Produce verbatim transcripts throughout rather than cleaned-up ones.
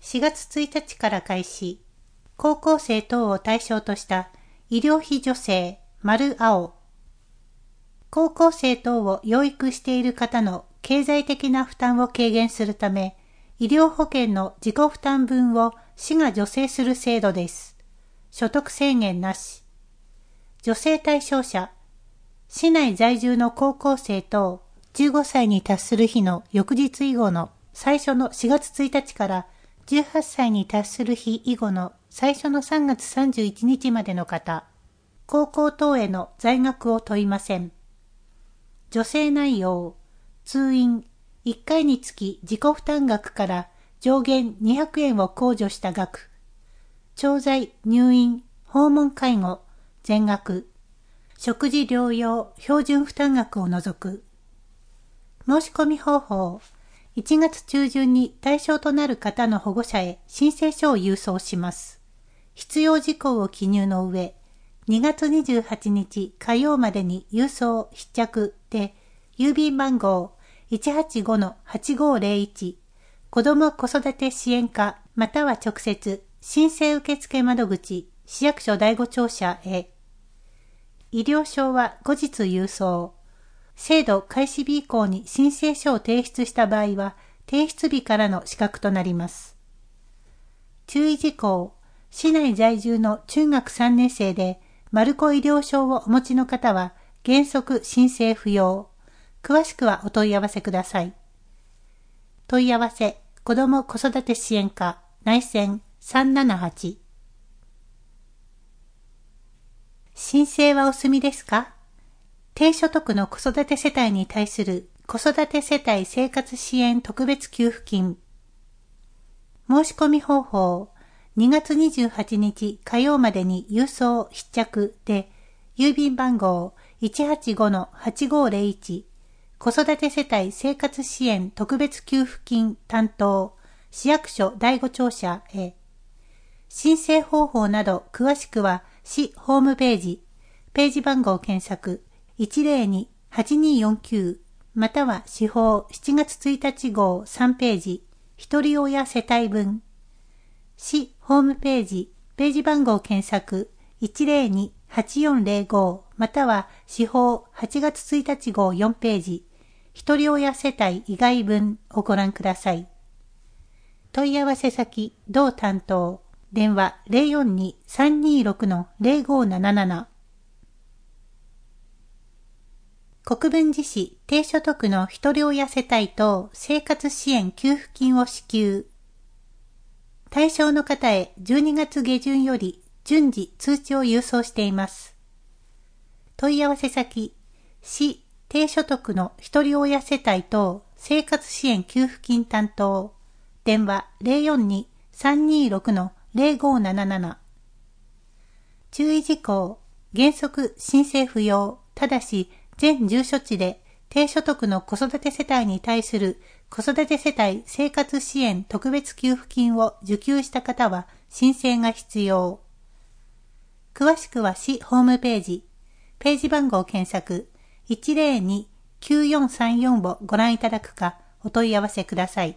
しがつついたちから開始。高校生等を対象とした医療費助成丸青。高校生等を養育している方の経済的な負担を軽減するため、医療保険の自己負担分を市が助成する制度です。所得制限なし。助成対象者、市内在住の高校生等じゅうごさいに達する日の翌日以後の最初のしがつついたちからじゅうはっさいに達する日以後の最初のさんがつさんじゅういちにちまでの方、高校等への在学を問いません。助成内容、通院、いっかいにつき自己負担額から上限にひゃくえんを控除した額、調剤、入院、訪問介護、全額、食事療養、標準負担額を除く。申し込み方法、いちがつちゅうじゅんに対象となる方の保護者へ申請書を郵送します。必要事項を記入の上、にがつにじゅうはちにち火曜までに郵送必着で、郵便番号 いちはちごのはちごーぜろいち 子ども子育て支援課または直接申請受付窓口市役所第五庁舎へ。医療証は後日郵送。制度開始日以降に申請書を提出した場合は提出日からの資格となります。注意事項、市内在住の中学さんねん生でマルコ医療証をお持ちの方は原則申請不要。詳しくはお問い合わせください。問い合わせ、子ども子育て支援課内線さんななはち。申請はお済みですか？低所得の子育て世帯に対する子育て世帯生活支援特別給付金。申し込み方法、にがつにじゅうはちにち火曜までに郵送必着で、郵便番号 いちはちごのはちごーぜろいち 子育て世帯生活支援特別給付金担当市役所第五庁舎へ。申請方法など詳しくは市ホームページ、ページ番号検索 いちぜろにはちにーよんきゅう または市法しちがつついたち号さんページ、ひとり親世帯分。市ホームページ、ページ番号検索 いちぜろにはちよんぜろご または市法はちがつついたち号よんページ、ひとり親世帯以外分をご覧ください。問い合わせ先、同担当、電話 ゼロよんにさんにーろくのぜろごーなななな。国分寺市低所得のひとり親世帯等生活支援給付金を支給。対象の方へじゅうにがつげじゅんより順次通知を郵送しています。問い合わせ先、市低所得のひとり親世帯等生活支援給付金担当、電話 ゼロよんにさんにーろくのぜろごーなななな。注意事項、原則申請不要、ただし全住所地で低所得の子育て世帯に対する子育て世帯生活支援特別給付金を受給した方は申請が必要。詳しくは市ホームページ、ページ番号検索 いちぜろにきゅうよんさんよん をご覧いただくかお問い合わせください。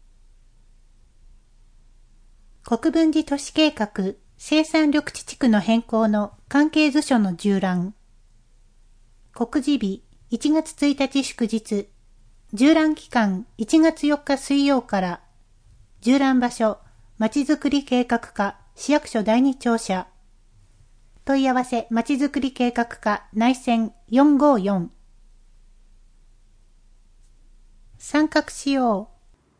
国分寺都市計画生産緑地地区の変更の関係図書の縦覧。告示日いちがつついたち祝日。縦覧期間いちがつよっか水曜から。縦覧場所、まちづくり計画課、市役所第二庁舎。問い合わせまちづくり計画課内線よんごーよん。参画しよ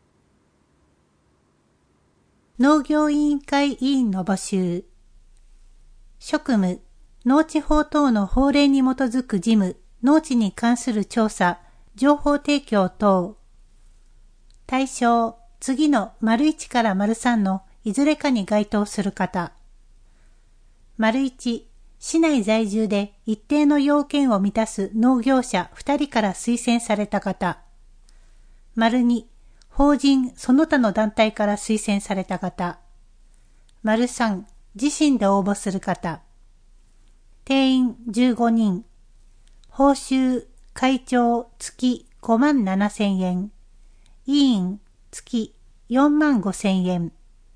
う。農業委員会委員の募集。職務、農地法等の法令に基づく事務、農地に関する調査、情報提供等。対象、次の丸いちから丸さんのいずれかに該当する方。丸いち、市内在住で一定の要件を満たす農業者ふたりから推薦された方。丸に、法人その他の団体から推薦された方。丸さん、自身で応募する方。定員じゅうごにん。報酬、会長、月ごまんななせんえん。委員、月よんまんごせんえん。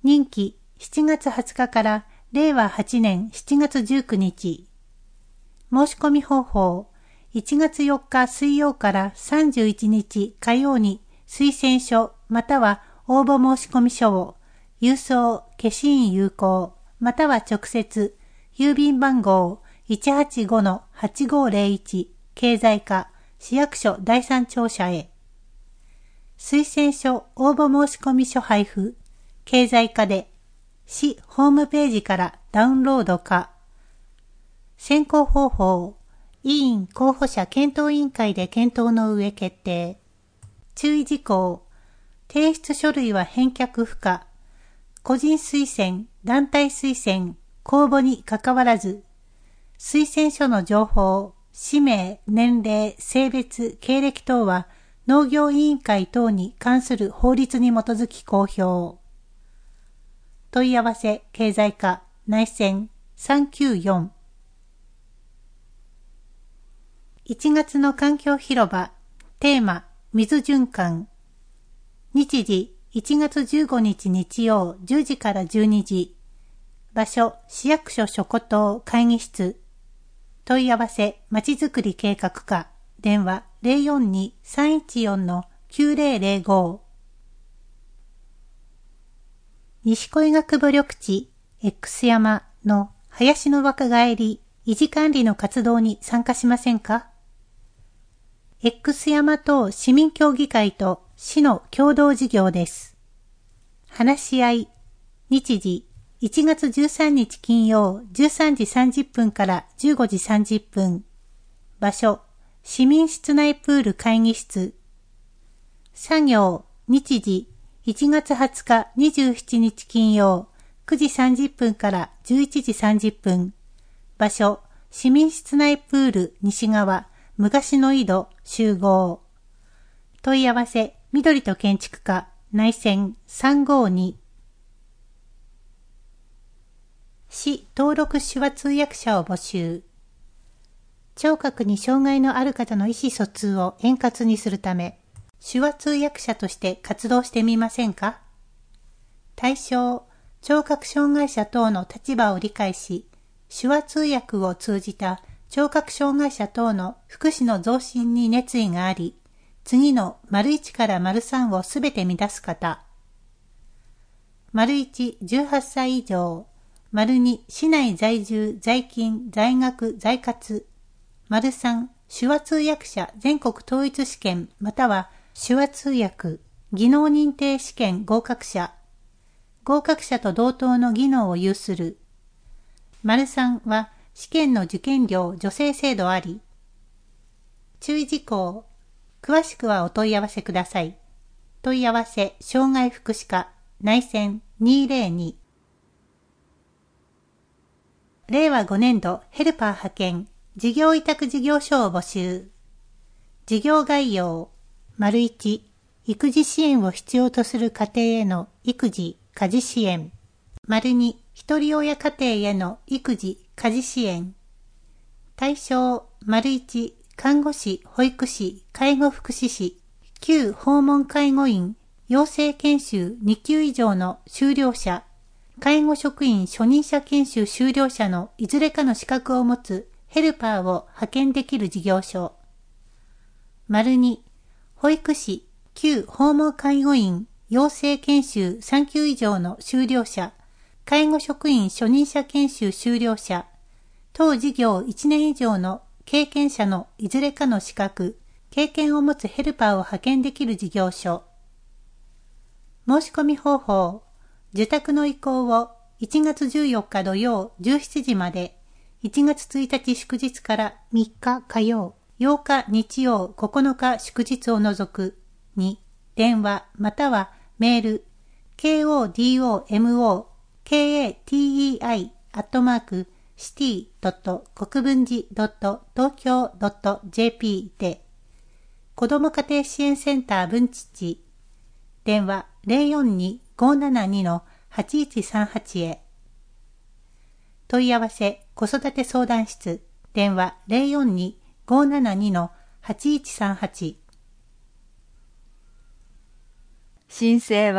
任期しちがつはつかかられいわはちねんしちがつじゅうくにち。申し込み方法、いちがつよっか水曜からさんじゅういちにち火曜に推薦書または応募申込書を郵送消印有効または直接郵便番号 いちはちごのはちごぜろいち 経済課市役所第三庁舎へ。推薦書応募申込書配布経済課で市ホームページからダウンロードか。選考方法、委員候補者検討委員会で検討の上決定。注意事項、提出書類は返却不可。個人推薦、団体推薦、公募にかかわらず、推薦書の情報、氏名、年齢、性別、経歴等は農業委員会等に関する法律に基づき公表。問い合わせ、経済課、内線さんきゅうよん。いちがつの環境広場、テーマ、水循環。日時、いちがつじゅうごにち日曜じゅうじからじゅうにじ。場所、市役所諸古島会議室。問い合わせ、まちづくり計画課。電話 ゼロよんに さんいちよん きゅうぜろぜろご。西小医学部緑地 X 山の林の若返り維持管理の活動に参加しませんか？ X 山等市民協議会と市の共同事業です。話し合い、日時いちがつじゅうさんにち金曜じゅうさんじさんじゅっぷんからじゅうごじさんじゅっぷん。場所、市民室内プール会議室。作業、日時いちがつはつかにじゅうしちにち金曜くじさんじゅっぷんからじゅういちじさんじゅっぷん。場所、市民室内プール西側、昔の井戸集合。問い合わせ、緑と建築課、内線さんごに。市登録手話通訳者を募集。聴覚に障害のある方の意思疎通を円滑にするため、手話通訳者として活動してみませんか？対象、聴覚障害者等の立場を理解し、手話通訳を通じた聴覚障害者等の福祉の増進に熱意があり、次の丸いちから丸さんをすべて満たす方。丸いち、じゅうはっさい以上。丸に、市内在住、在勤、在学、在活。丸さん、手話通訳者全国統一試験または手話通訳、技能認定試験合格者。合格者と同等の技能を有する。丸さんは試験の受験料助成制度あり。注意事項。詳しくはお問い合わせください。問い合わせ、障害福祉課、内線にぜろに。れいわごねんどヘルパー派遣、事業委託事業所を募集。事業概要、丸いち、育児支援を必要とする家庭への育児・家事支援。丸に、一人親家庭への育児・家事支援。対象、丸いち、看護師、保育士、介護福祉士、旧訪問介護員、養成研修にきゅう以上の修了者、介護職員初任者研修修了者のいずれかの資格を持つヘルパーを派遣できる事業所。丸に、保育士、旧訪問介護員、養成研修さんきゅう以上の修了者、介護職員初任者研修修了者、当事業いちねん以上の経験者のいずれかの資格、経験を持つヘルパーを派遣できる事業所。申し込み方法、受託の意向をいちがつじゅうよっか土曜じゅうしちじまで、いちがつついたち祝日からみっか火曜、ようか日曜、ここのか祝日を除くに、電話またはメール、kodomo、katei、アットマーク、シティ 国分寺 東京 ジェーピー で、子ども家庭支援センター分父、電話 ゼロよんに ごーななに はちいちさんはち へ。問い合わせ子育て相談室、電話 ゼロよんに ごーななに はちいちさんはち。 申請は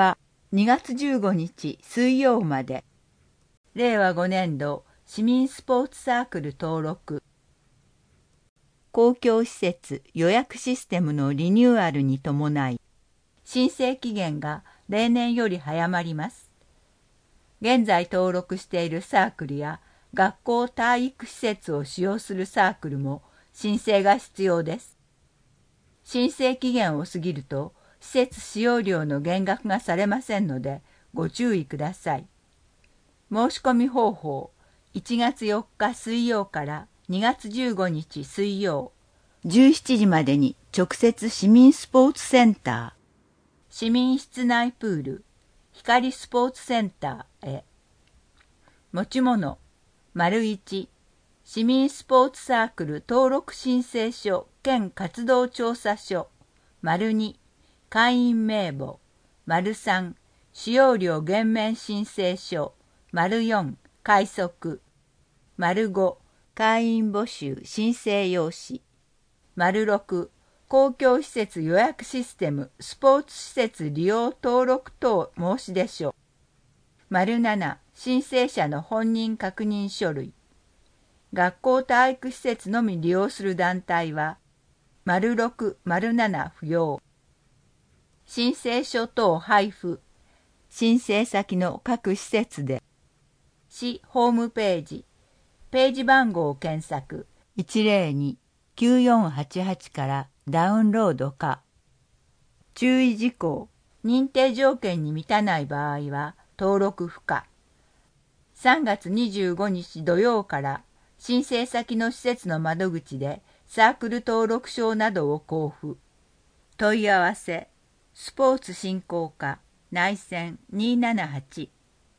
にがつじゅうごにち水曜まで。れいわごねんど市民スポーツサークル登録。公共施設予約システムのリニューアルに伴い、申請期限が例年より早まります。現在登録しているサークルや学校体育施設を使用するサークルも申請が必要です。申請期限を過ぎると施設使用料の減額がされませんのでご注意ください。申し込み方法、いちがつよっか水曜からにがつじゅうごにち水曜、じゅうしちじまでに直接市民スポーツセンター、市民室内プール、光スポーツセンターへ。持ち物、丸いち、市民スポーツサークル登録申請書兼活動調査書、丸に、会員名簿、丸さん、使用料減免申請書、丸よん、快速、丸ご、会員募集申請用紙、丸ろく、公共施設予約システムスポーツ施設利用登録等申出書、丸なな、申請者の本人確認書類、学校体育施設のみ利用する団体は、丸ろく、丸なな不要。申請書等配布、申請先の各施設で、市ホームページ、ページ番号を検索、いちぜろに きゅうよんはちはちからダウンロードか。注意事項、認定条件に満たない場合は登録不可。さんがつにじゅうごにち土曜から申請先の施設の窓口でサークル登録証などを交付。問い合わせ、スポーツ振興課内線にーななはち。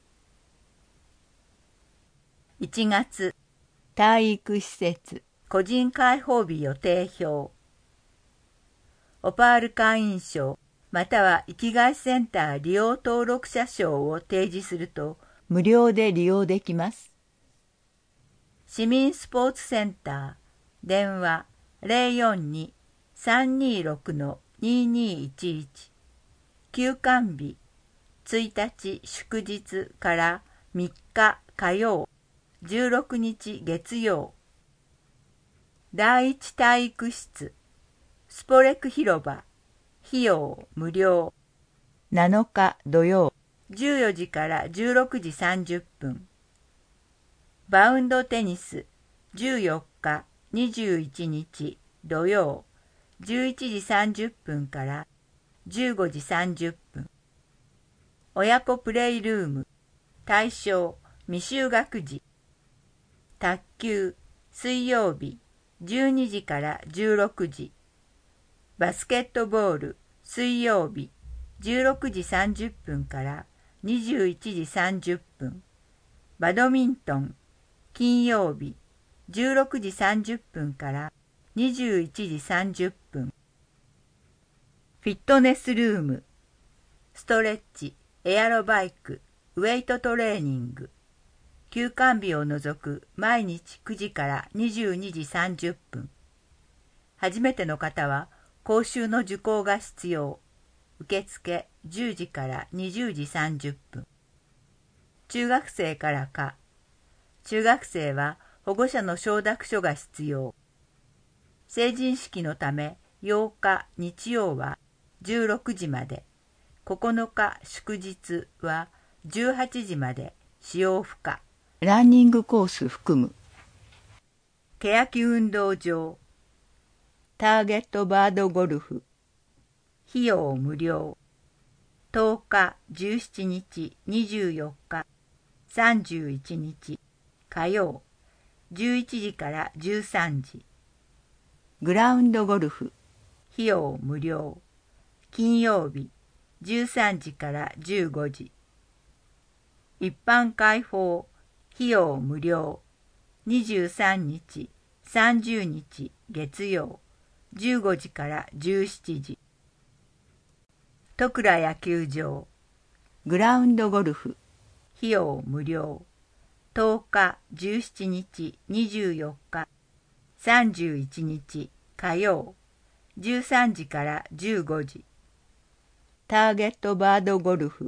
いちがつ、体育施設個人開放日予定表。オパール会員証または生きがいセンター利用登録者証を提示すると無料で利用できます。市民スポーツセンター、電話 ゼロよんに さんにろく にーにーいちいち。休館日、ついたち祝日からみっか火曜、じゅうろくにち月曜。第一体育室、スポレク広場、費用無料。なのか土曜、じゅうよじからじゅうろくじさんじゅっぷん。バウンドテニス、じゅうよっかにじゅういちにち土曜、じゅういちじさんじゅっぷんからじゅうごじさんじゅっぷん。親子プレイルーム、対象未就学児。卓球、水曜日、じゅうにじからじゅうろくじ。バスケットボール、水曜日、じゅうろくじさんじゅっぷんからにじゅういちじさんじゅっぷん。バドミントン、金曜日、じゅうろくじさんじゅっぷんからにじゅういちじさんじゅっぷん。フィットネスルーム、ストレッチ、エアロバイク、ウェイトトレーニング。休館日を除く毎日くじからにじゅうにじさんじゅっぷん。初めての方は講習の受講が必要。受付じゅうじからにじゅうじさんじゅっぷん。中学生からか。中学生は保護者の承諾書が必要。成人式のためようか日曜はじゅうろくじまで、ここのか祝日はじゅうはちじまで使用不可。ランニングコース含む。欅運動場、ターゲットバードゴルフ、費用無料。とおか、じゅうしちにち、にじゅうよっか、さんじゅういちにち、火曜、じゅういちじからじゅうさんじ。グラウンドゴルフ、費用無料。金曜日、じゅうさんじからじゅうごじ。一般開放、費用無料。にじゅうさんにち、さんじゅうにち月曜、じゅうごじからじゅうしちじ。戸倉野球場、グラウンドゴルフ、費用無料。とおか、じゅうしちにち、にじゅうよっか、さんじゅういちにち火曜、じゅうさんじからじゅうごじ。ターゲットバードゴルフ、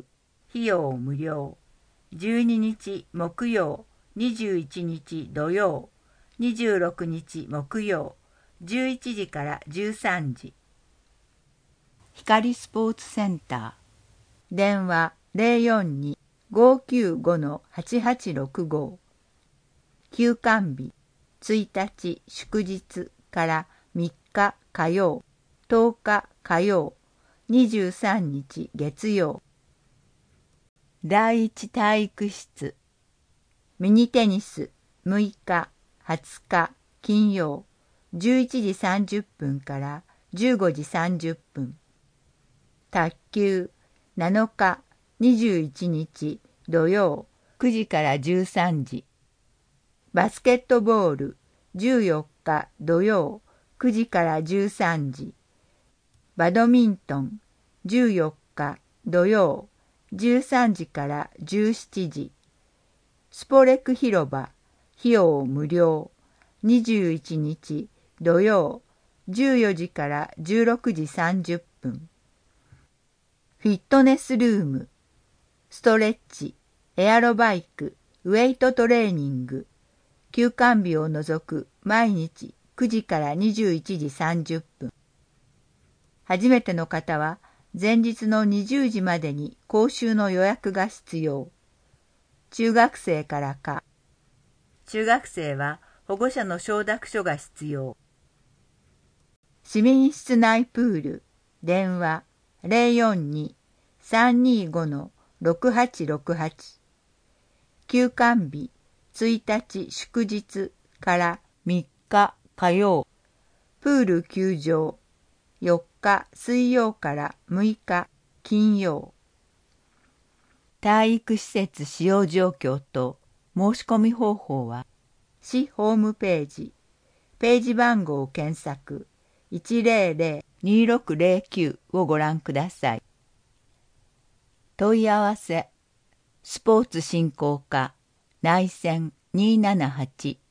費用無料。じゅうににち木曜、にじゅういちにち土曜、にじゅうろくにち木曜、じゅういちじからじゅうさんじ。光スポーツセンター。電話 ゼロよんに ごきゅうご はちはちろくご。休館日ついたち祝日からみっか火曜、とおか火曜、にじゅうさんにち月曜。第一体育室。ミニテニスむいか、はつか金曜、じゅういちじさんじゅっぷんからじゅうごじさんじゅっぷん。卓球なのか、にじゅういちにち土曜、くじからじゅうさんじ。バスケットボールじゅうよっか土曜、くじからじゅうさんじ。バドミントンじゅうよっか土曜、じゅうさんじからじゅうしちじ。スポレク広場費用無料。にじゅういちにち土曜、じゅうよじからじゅうろくじさんじゅっぷん。フィットネスルーム、ストレッチ、エアロバイク、ウェイトトレーニング。休館日を除く毎日くじからにじゅういちじさんじゅっぷん。初めての方は前日のにじゅうじまでに講習の予約が必要。中学生からか。中学生は保護者の承諾書が必要。市民室内プール、電話 ゼロよんに さんにご ろくはちろくはち。休館日ついたち祝日からみっか火曜、プール休場、よっか水曜からむいか金曜。体育施設使用状況と申し込み方法は、市ホームページ、ページ番号を検索 いちゼロゼロ にろくゼロきゅう をご覧ください。問い合わせ、スポーツ振興課内線にーななはち